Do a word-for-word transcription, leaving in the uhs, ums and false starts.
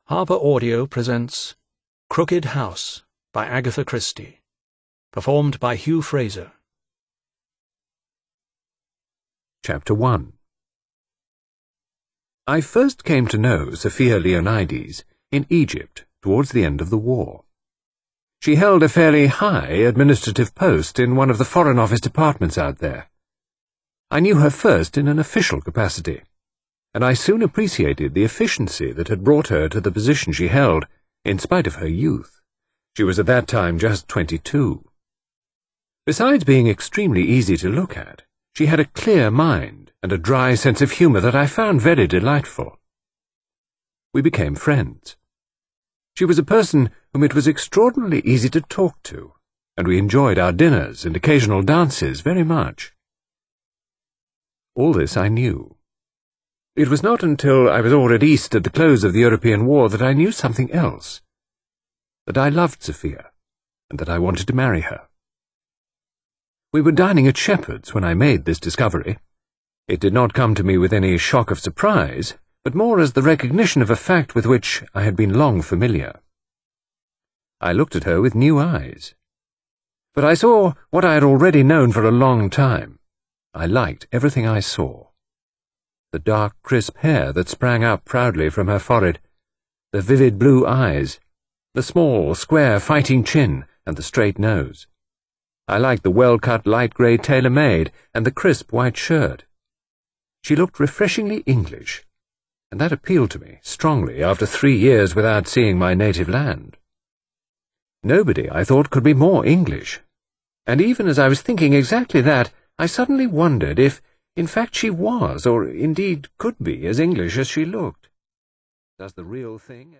Harper Audio presents Crooked House by Agatha Christie, performed by Hugh Fraser. Chapter one. I first came to know Sophia Leonides in Egypt towards the end of the war. She held a fairly high administrative post in one of the Foreign Office departments out there. I knew her first in an official capacity, and I soon appreciated the efficiency that had brought her to the position she held, in spite of her youth. She was at that time just twenty-two. Besides being extremely easy to look at, she had a clear mind and a dry sense of humour that I found very delightful. We became friends. She was a person whom it was extraordinarily easy to talk to, and we enjoyed our dinners and occasional dances very much. All this I knew. It was not until I was already east at the close of the European War that I knew something else, that I loved Sophia, and that I wanted to marry her. We were dining at Shepherd's when I made this discovery. It did not come to me with any shock of surprise, but more as the recognition of a fact with which I had been long familiar. I looked at her with new eyes. But I saw what I had already known for a long time. I liked everything I saw. The dark, crisp hair that sprang up proudly from her forehead, the vivid blue eyes, the small, square, fighting chin, and the straight nose. I liked the well-cut light grey tailor-made and the crisp white shirt. She looked refreshingly English, and that appealed to me strongly after three years without seeing my native land. Nobody, I thought, could be more English, and even as I was thinking exactly that, I suddenly wondered if, in fact, she was, or indeed could be, as English as she looked. Does the real thing